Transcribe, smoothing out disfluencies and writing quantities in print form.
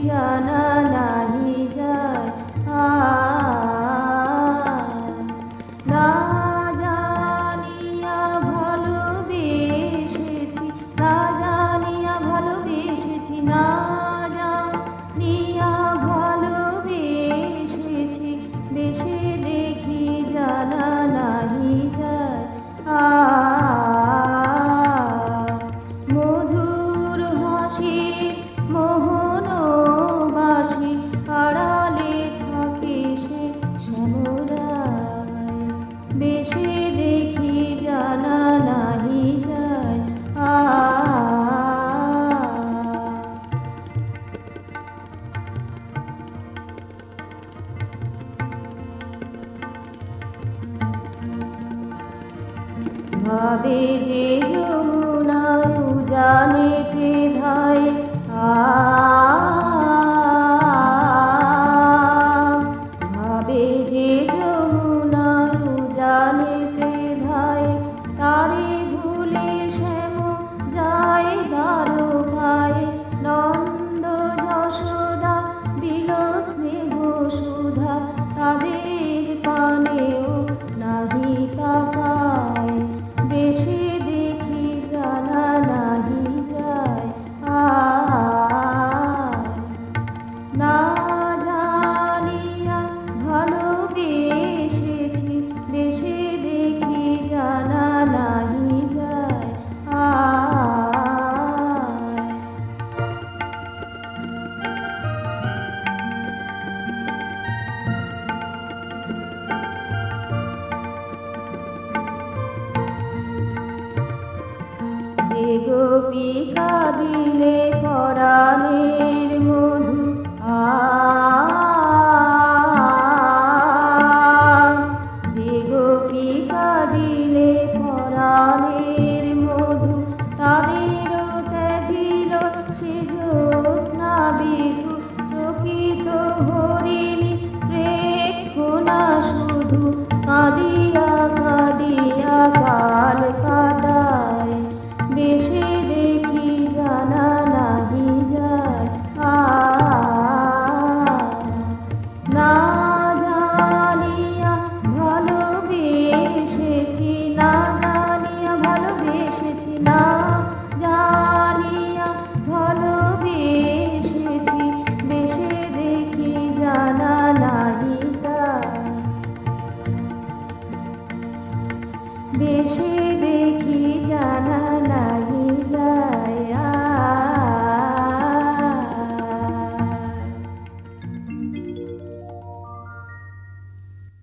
জানা নাহি যায়। না জানিয়া ভালোবেসেছি, না জানিয়া ভালোবেসেছি, না জানিয়া ভালোবেসেছি, বেশে দেখি জানা নাহি যায়। মধুর হাসি মোহনবাসী, আড়ালে থাকে সে শ্যামরায়, বেশে দেখি জানা নাহি যায়। ভাবে যে যমুনা উজানেতে ধায়, ভাবে যে যমুনা উজানেতে ধায়, তারে ভুলে শ্যাম যায় দ্বারকায়। নন্দ যশোদা দিল স্নেহ সুধা, তাদের পানেও নাহি তাকায়, বেশে দেখি জানা নাহি যায়। না জানিয়া ভালোবেসেছি, বেশে দেখি জানা নাহি যায়। যে গোপিকা দিলে পরাণের মধু, যে গোপিকা দিলে পরাণের মধু, তাদেরও ত্যাজিল সে